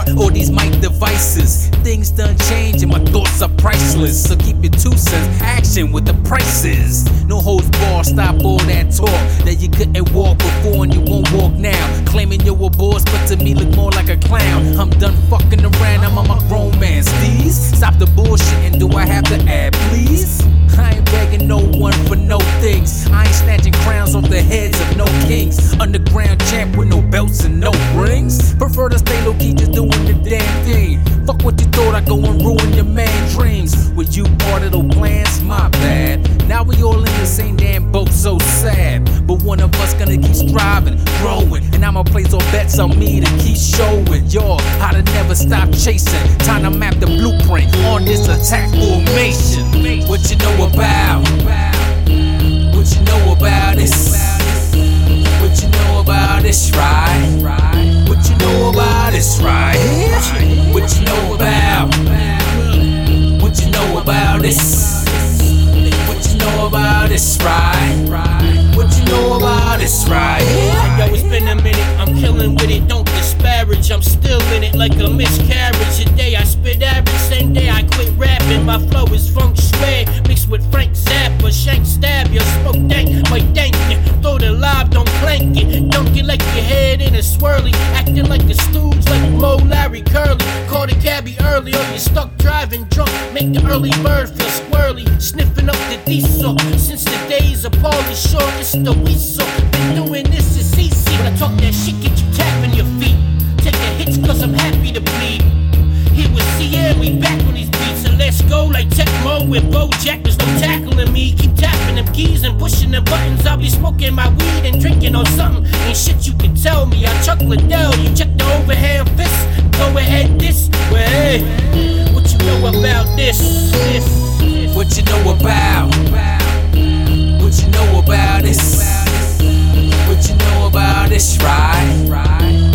all these mic devices. Things done change and my thoughts are priceless. So keep your 2 cents, action with the prices. No holds bar, stop all that talk that you couldn't walk before and you won't walk now. Claiming you're a boss, but to me look more like a clown. I'm done fucking around, I'm on my grown man steez. Stop the bullshit and do I have to add please? I ain't begging no one for no things. I ain't snatching crowns off the heads of no kings. Underground champ with no belts and no rings. Prefer to stay low key, just doing the damn thing. Fuck what you thought, I go and ruin your man dreams. Were you part of those plans? My bad. Now we all in the same damn boat, so sad. But one of us gonna keep striving, growing. And I'ma place all bets on me to keep showing y'all how to never stop chasing. Time to map the blueprint on this attack formation. What you know about? What you know about this? What you know about this, right? What you know about this, right? What you know about? What you know about this? What you know about this, right? What you know about this, right? Yo, it's been a minute, I'm killing with it, don't disparage. I'm still in it like a miscarriage. A day I spit average, same day I quit rapping. My flow is funk square, mixed with Frank Zappa. Shank stab ya, smoke dank, might dank ya. Throw the lob, don't clank it. Dunk it like your head in a swirly. Acting like a stooge, like Mo, Larry, Curly. Call the cabbie early, or you stuck driving drunk. Make the early bird feel squirrely. Sniffing up the diesel, since the days of Pauly Shore, it's the weasel. Been doing this, it's easy. When I talk that shit, get you tapping your feet. Take the hits, cause I'm happy to bleed. Here with CM, we back on these beats. And let's go like Tecmo with Bojack. There's no tackling me. Keep tapping them keys and pushing the buttons. I'll be smoking my weed and drinking on something. Ain't shit you can tell me. I Chuck Liddell, you check the overhand fist. Go ahead, this. Well, hey, what you know about this? What you know about? What you know about this? What you know about this, right?